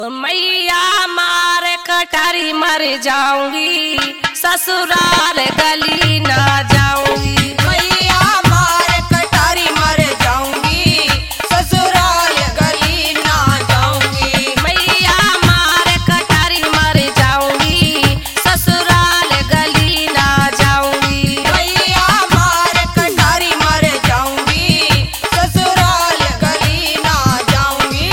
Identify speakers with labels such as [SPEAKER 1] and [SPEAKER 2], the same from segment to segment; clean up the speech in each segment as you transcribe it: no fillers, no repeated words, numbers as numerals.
[SPEAKER 1] मैया मार कटारी मर जाऊंगी, ससुराल गली ना जाऊंगी।
[SPEAKER 2] मैया मार कटारी मर जाऊंगी, ससुराल गली ना जाऊंगी।
[SPEAKER 1] मैया मार कटारी मर जाऊंगी, ससुराल गली ना जाऊंगी।
[SPEAKER 2] मैया मार कटारी मर जाऊंगी, ससुराल गली ना जाऊंगी।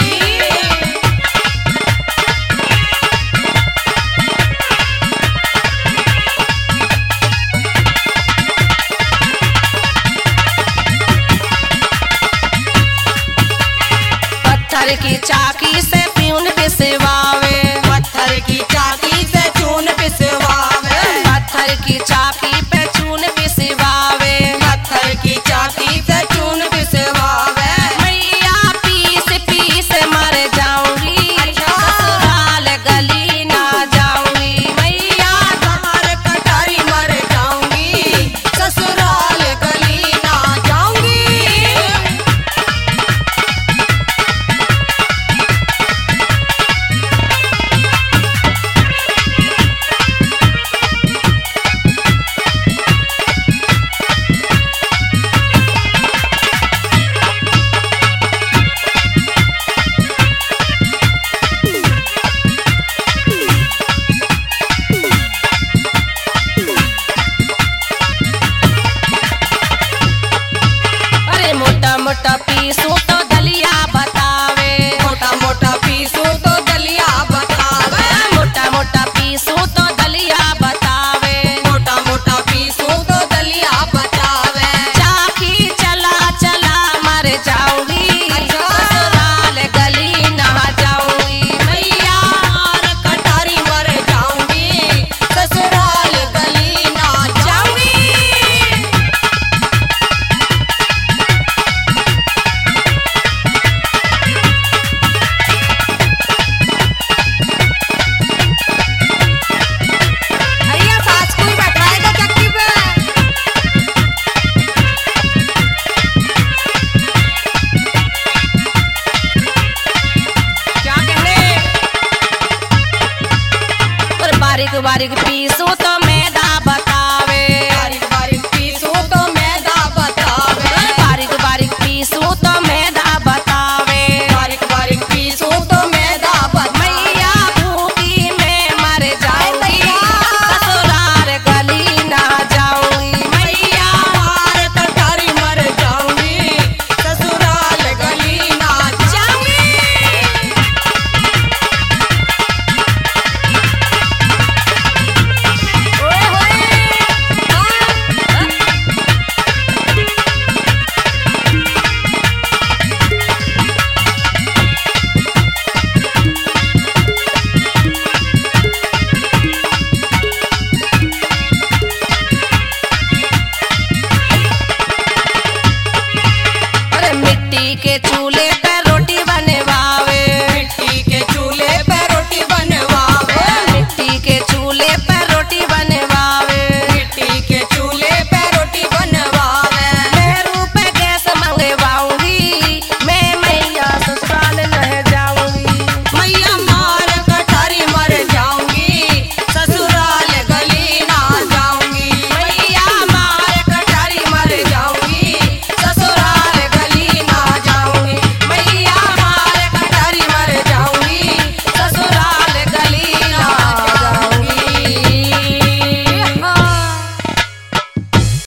[SPEAKER 1] पत्थर की चाकी से प्यून पिसवावे,
[SPEAKER 2] पत्थर की चाकी से चून पिसवावे,
[SPEAKER 1] पत्थर की चाकी पे चून पिसवावे।
[SPEAKER 2] पत्थर की चाकी से चून पिसवावे।
[SPEAKER 1] मैया पीस पीस मर जाऊंगी, ससुराल गली ना जाऊंगी। मैया
[SPEAKER 2] मार कटारी मर जाऊंगी, ससुराल गली ना जाऊंगी।
[SPEAKER 1] अरे मोटा मोटा पीसू तो दलिया बतावे,
[SPEAKER 2] मोटा मोटा पीसू तो दलिया बतावे,
[SPEAKER 1] मोटा मोटा पीसू तो दलिया बतावे।
[SPEAKER 2] मोटा मोटा पीसू तो दलिया बतावे।
[SPEAKER 1] चाकी चला चला मर जाऊंगी, ससुराल गली ना जाऊंगी। मैया
[SPEAKER 2] मार कटारी मर जाऊंगी, ससुराल गली ना जाऊंगी। भैया सास कोई बैठाएगा चक्की पे। क्या कहने?
[SPEAKER 1] और बारीक बारीक पीसू तो मैं